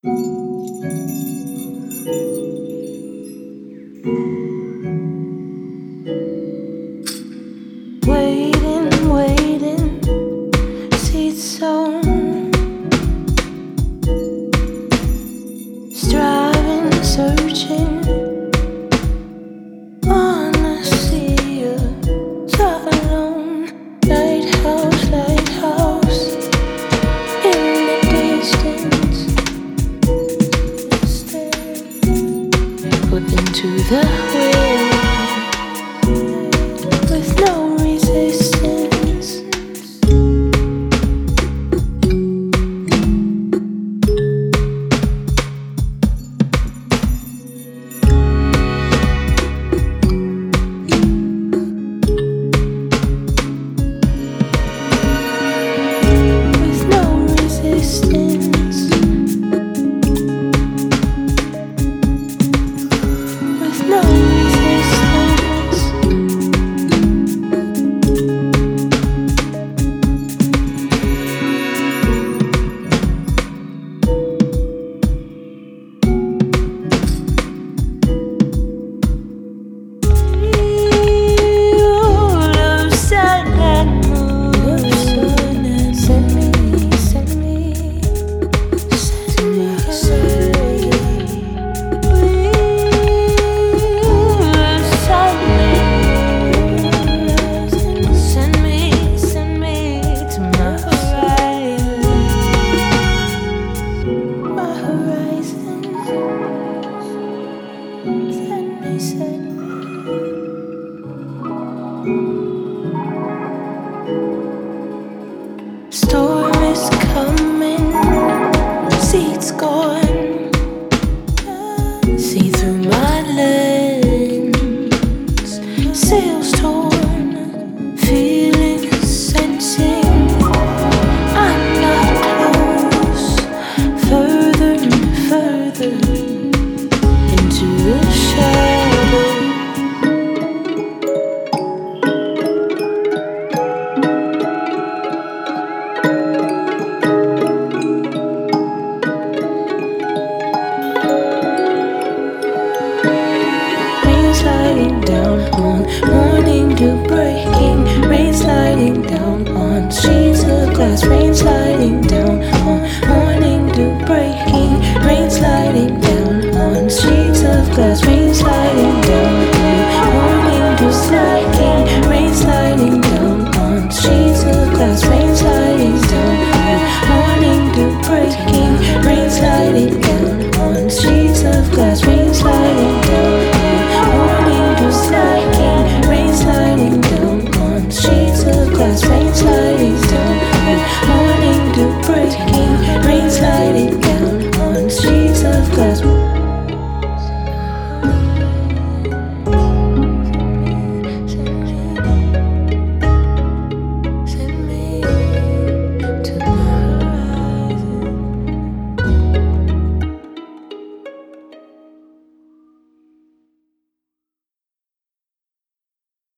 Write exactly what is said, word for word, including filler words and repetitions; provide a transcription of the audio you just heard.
Waiting, waiting, seats sown, striving, searching on the sea of alone. Lighthouse, lighthouse in the distance, put into the wind with no resistance. With no resistance. With no resistance. Storm is coming, seats gone. See through my lens, sails torn, feeling, sensing. I'm not close, further and further into the shadow. Sliding down on morning dew breaking, rain sliding down on sheets of glass, rain sliding down on morning dew breaking, rain sliding down on sheets of glass, rain sliding down on morning dew sliding, rain sliding down on sheets of glass, rain sliding down on morning dew breaking, rain sliding down on sheets of glass, rain sliding down. Morning dew sliding, rain sliding down on sheets of glass.